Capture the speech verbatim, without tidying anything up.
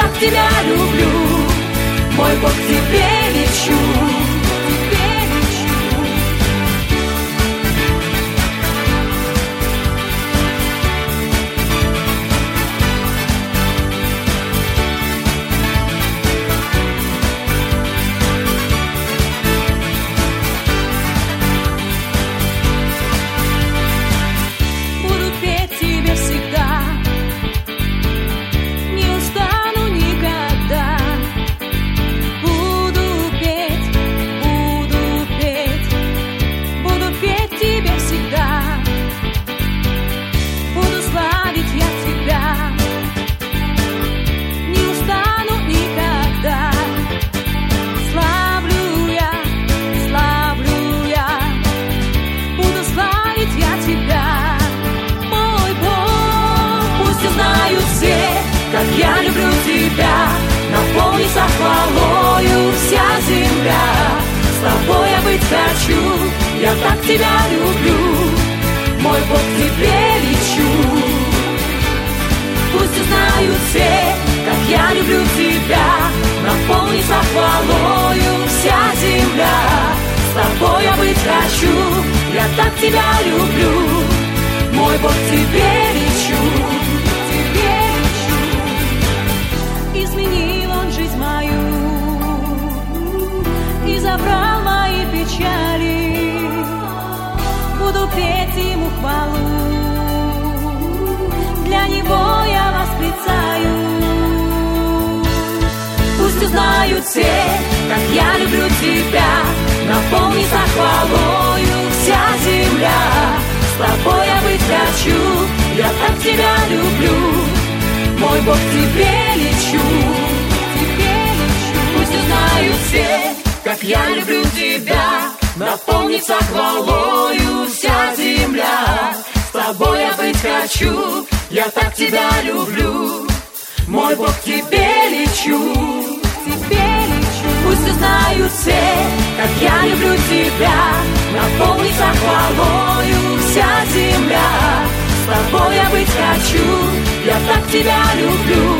так тебя люблю, мой Бог, к тебе лечу. Я люблю тебя, наполнится хвалою вся земля. С тобой я быть хочу, я так тебя люблю, мой Бог, к тебе лечу. Пусть узнают все, как я люблю тебя, наполнится хвалою вся земля. С тобой я быть хочу, я так тебя люблю, мой Бог, к тебе лечу. Изменил он жизнь мою и забрал мои печали. Буду петь ему хвалу, для него я восклицаю. Пусть узнают все, как я люблю тебя, наполнится хвалою вся земля. С тобой я быть хочу, я так тебя люблю, мой Бог, к тебе лечу, тебе лечу. Пусть узнают все, как я люблю тебя, наполнится хвалою вся земля. С тобой я быть хочу, я так тебя люблю, мой Бог, к тебе лечу, тебе лечу. Пусть узнают все, как я люблю тебя, наполнится хвалою вся земля. С тобой я быть хочу, я так тебя люблю,